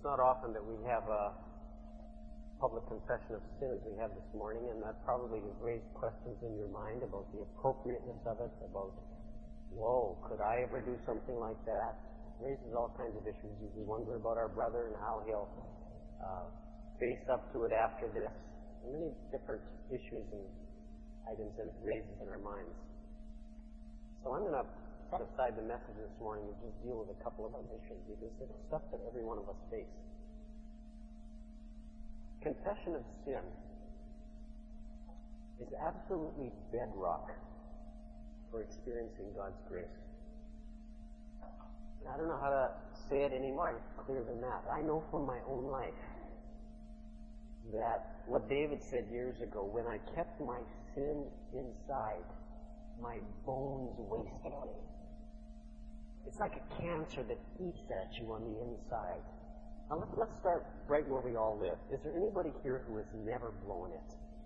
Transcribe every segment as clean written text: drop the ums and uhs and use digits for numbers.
It's not often that we have a public confession of sin as we have this morning, and that probably raised questions in your mind about the appropriateness of it, about, whoa, could I ever do something like that? It raises all kinds of issues. We wonder about our brother and how he'll face up to it after this. Many different issues and items that it raises in our minds. So I'm going to set aside the message this morning and just deal with a couple of other issues, because it's stuff that every one of us face. Confession of sin is absolutely bedrock for experiencing God's grace. And I don't know how to say it any more clear than that. I know from my own life that what David said years ago, when I kept my sin inside, my bones wasted me. It's like a cancer that eats at you on the inside. Now let's start right where we all live. Is there anybody here who has never blown it?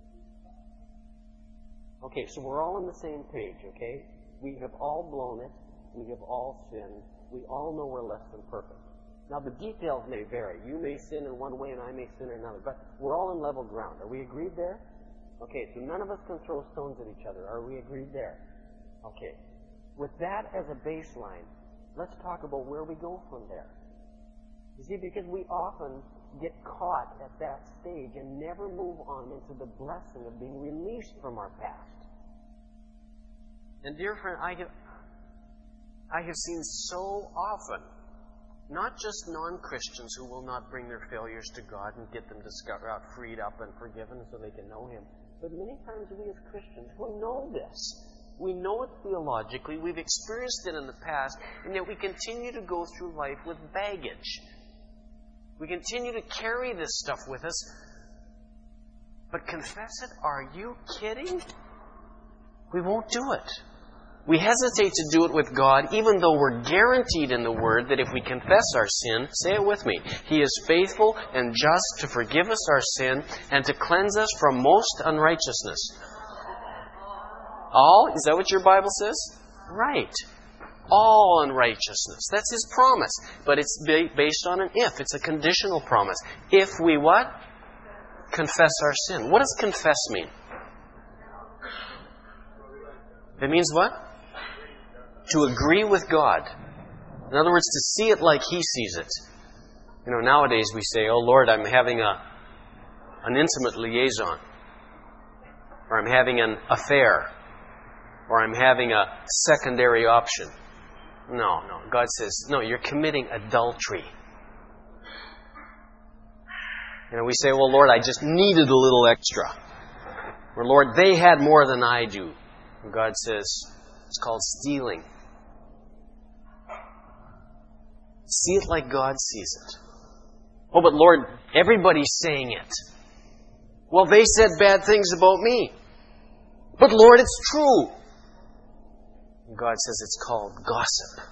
Okay, so we're all on the same page, okay? We have all blown it. We have all sinned. We all know we're less than perfect. Now the details may vary. You may sin in one way and I may sin in another, but we're all on level ground. Are we agreed there? Okay, so none of us can throw stones at each other. Are we agreed there? Okay. With that as a baseline, let's talk about where we go from there. You see, because we often get caught at that stage and never move on into the blessing of being released from our past. And dear friend, I have seen so often, not just non-Christians who will not bring their failures to God and get them freed up and forgiven so they can know Him, but many times we as Christians who know this, we know it theologically, we've experienced it in the past, and yet we continue to go through life with baggage. We continue to carry this stuff with us. But confess it? Are you kidding? We won't do it. We hesitate to do it with God, even though we're guaranteed in the Word that if we confess our sin, say it with me, He is faithful and just to forgive us our sin and to cleanse us from most unrighteousness. All? Is that what your Bible says? Right. All unrighteousness. That's His promise. But it's based on an if. It's a conditional promise. If we what? Confess our sin. What does confess mean? It means what? To agree with God. In other words, to see it like He sees it. You know, nowadays we say, oh Lord, I'm having an intimate liaison. Or I'm having an affair. Or I'm having a secondary option. No. God says, no, you're committing adultery. You know, we say, well, Lord, I just needed a little extra. Or, Lord, they had more than I do. And God says, it's called stealing. See it like God sees it. Oh, but Lord, everybody's saying it. Well, they said bad things about me. But Lord, it's true. And God says it's called gossip.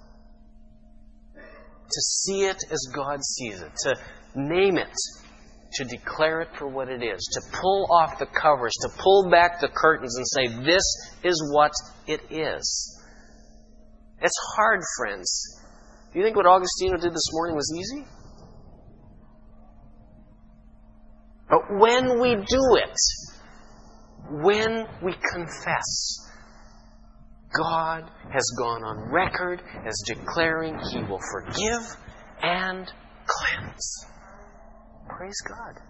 To see it as God sees it. To name it. To declare it for what it is. To pull off the covers. To pull back the curtains and say, this is what it is. It's hard, friends. Do you think what Augustino did this morning was easy? But when we do it, when we confess, God has gone on record as declaring He will forgive and cleanse. Praise God.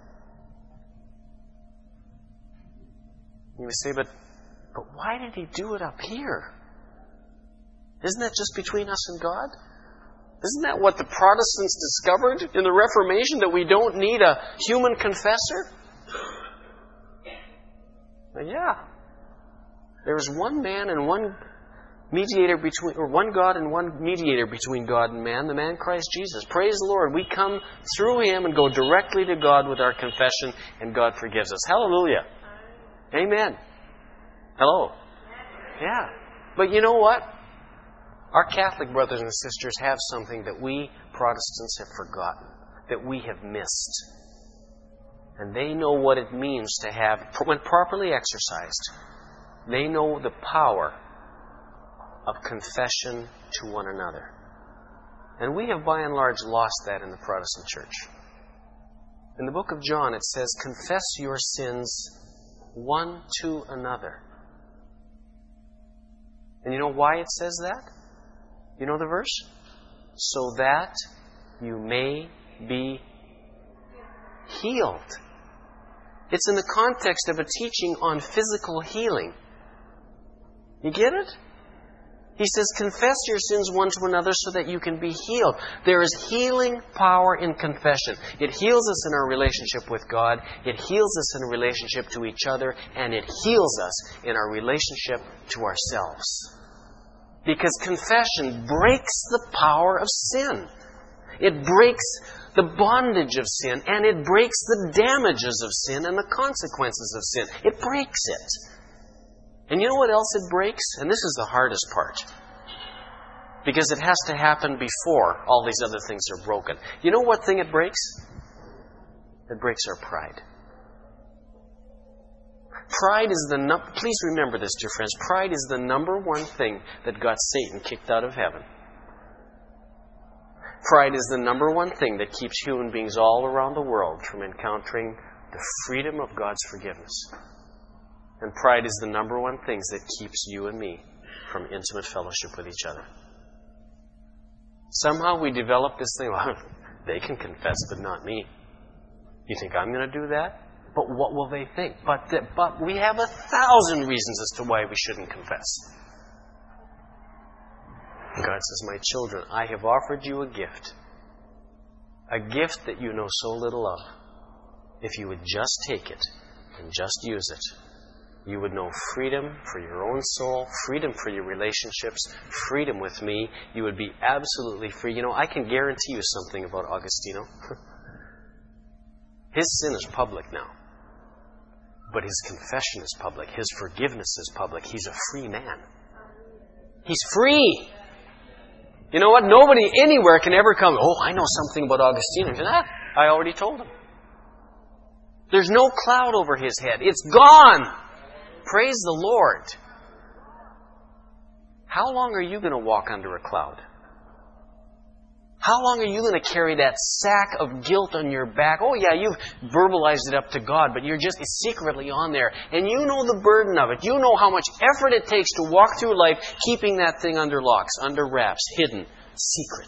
You may say, but why did He do it up here? Isn't that just between us and God? Isn't that what the Protestants discovered in the Reformation, that we don't need a human confessor? Well, yeah. There is one man and one mediator between, or one God and one mediator between God and man, the man Christ Jesus. Praise the Lord. We come through Him and go directly to God with our confession, and God forgives us. Hallelujah. Amen. Hello. Yeah. But you know what? Our Catholic brothers and sisters have something that we Protestants have forgotten, that we have missed. And they know what it means to have, when properly exercised, they know the power of confession to one another. And we have by and large lost that in the Protestant church. In the book of John it says, confess your sins one to another. And you know why it says that? You know the verse? So that you may be healed. It's in the context of a teaching on physical healing. You get it? He says, confess your sins one to another so that you can be healed. There is healing power in confession. It heals us in our relationship with God. It heals us in a relationship to each other. And it heals us in our relationship to ourselves. Because confession breaks the power of sin. It breaks the bondage of sin. And it breaks the damages of sin and the consequences of sin. It breaks it. And you know what else it breaks? And this is the hardest part. Because it has to happen before all these other things are broken. You know what thing it breaks? It breaks our pride. Pride is please remember this, dear friends. Pride is the number one thing that got Satan kicked out of heaven. Pride is the number one thing that keeps human beings all around the world from encountering the freedom of God's forgiveness. And pride is the number one thing that keeps you and me from intimate fellowship with each other. Somehow we develop this thing, well, they can confess, but not me. You think I'm going to do that? But what will they think? But we have 1,000 reasons as to why we shouldn't confess. God says, my children, I have offered you a gift. A gift that you know so little of. If you would just take it and just use it, you would know freedom for your own soul, freedom for your relationships, freedom with me. You would be absolutely free. You know, I can guarantee you something about Augustino. His sin is public now. But his confession is public. His forgiveness is public. He's a free man. He's free. You know what? Nobody anywhere can ever come, oh, I know something about Augustino. I already told him. There's no cloud over his head. It's gone. Praise the Lord. How long are you going to walk under a cloud? How long are you going to carry that sack of guilt on your back? Oh yeah, you've verbalized it up to God, but you're just secretly on there. And you know the burden of it. You know how much effort it takes to walk through life keeping that thing under locks, under wraps, hidden, secret.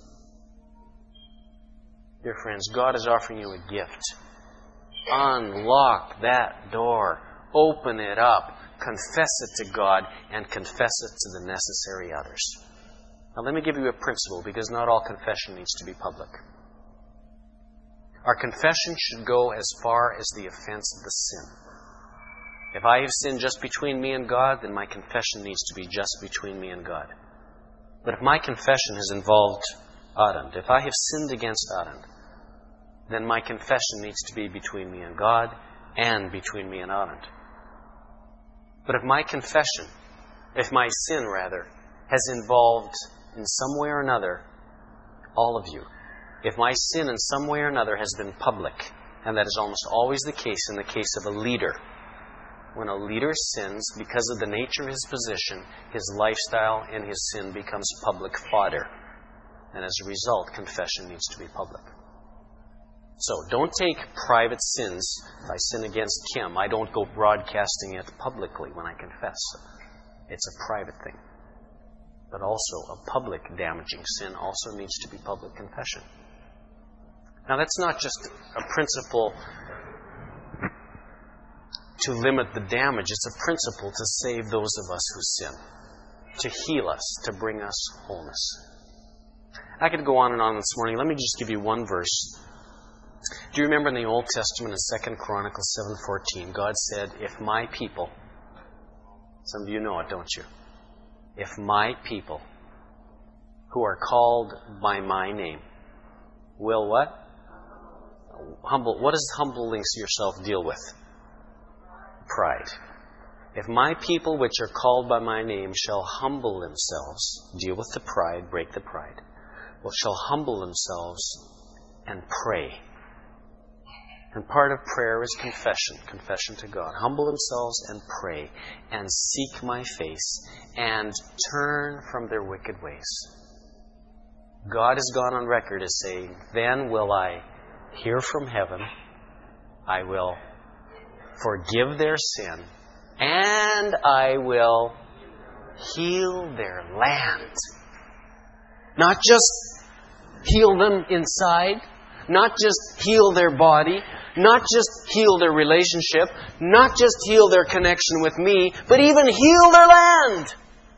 Dear friends, God is offering you a gift. Unlock that door. Open it up. Confess it to God and confess it to the necessary others. Now let me give you a principle, because not all confession needs to be public. Our confession should go as far as the offense of the sin. If I have sinned just between me and God, then my confession needs to be just between me and God. But if my confession has involved Adand, if I have sinned against Adand, then my confession needs to be between me and God and between me and Adand. But if my sin has involved in some way or another, all of you, if my sin in some way or another has been public, and that is almost always the case in the case of a leader, when a leader sins, because of the nature of his position, his lifestyle and his sin becomes public fodder. And as a result, confession needs to be public. So don't take private sins. If I sin against Kim, I don't go broadcasting it publicly when I confess. It's a private thing. But also a public damaging sin also needs to be public confession. Now that's not just a principle to limit the damage. It's a principle to save those of us who sin, to heal us, to bring us wholeness. I could go on and on this morning. Let me just give you one verse. Do you remember in the Old Testament in 2 Chronicles 7:14, God said, if my people, some of you know it, don't you? If my people, who are called by my name, will what? Humble. What does humbling yourself deal with? Pride. If my people which are called by my name shall humble themselves, deal with the pride, break the pride, well, shall humble themselves and pray. And part of prayer is confession to God. Humble themselves and pray and seek my face and turn from their wicked ways. God has gone on record as saying, then will I hear from heaven, I will forgive their sin, and I will heal their land. Not just heal them inside, not just heal their body, not just heal their relationship, not just heal their connection with me, but even heal their land.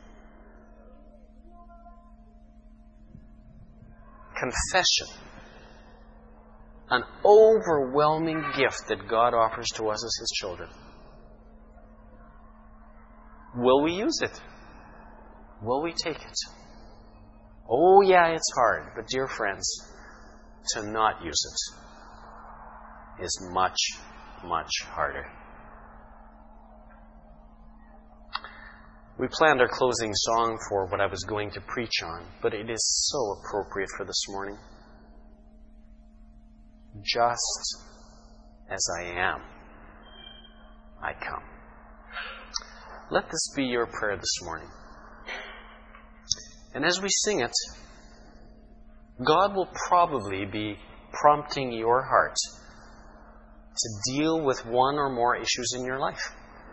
Confession. An overwhelming gift that God offers to us as His children. Will we use it? Will we take it? Oh yeah, it's hard, but dear friends, to not use it is much, much harder. We planned our closing song for what I was going to preach on, but it is so appropriate for this morning. Just as I am, I come. Let this be your prayer this morning. And as we sing it, God will probably be prompting your heart to deal with one or more issues in your life.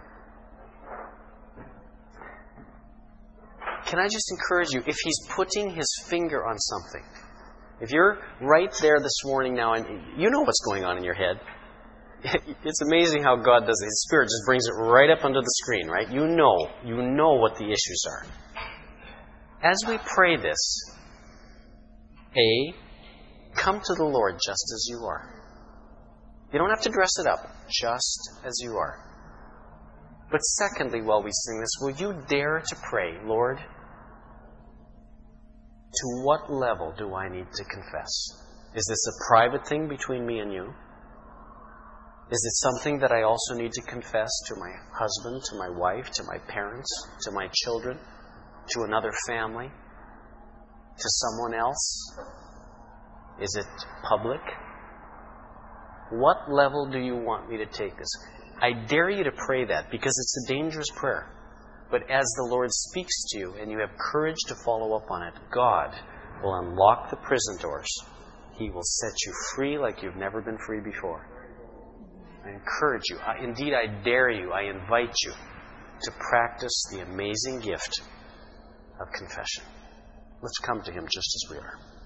Can I just encourage you, if He's putting His finger on something, if you're right there this morning now and you know what's going on in your head, it's amazing how God does it. His Spirit just brings it right up under the screen, right? You know what the issues are. As we pray this, come to the Lord just as you are. You don't have to dress it up, just as you are. But secondly, while we sing this, will you dare to pray, Lord, to what level do I need to confess? Is this a private thing between me and you? Is it something that I also need to confess to my husband, to my wife, to my parents, to my children, to another family, to someone else? Is it public? What level do you want me to take this? I dare you to pray that because it's a dangerous prayer. But as the Lord speaks to you and you have courage to follow up on it, God will unlock the prison doors. He will set you free like you've never been free before. I encourage you, indeed I dare you, I invite you to practice the amazing gift of confession. Let's come to Him just as we are.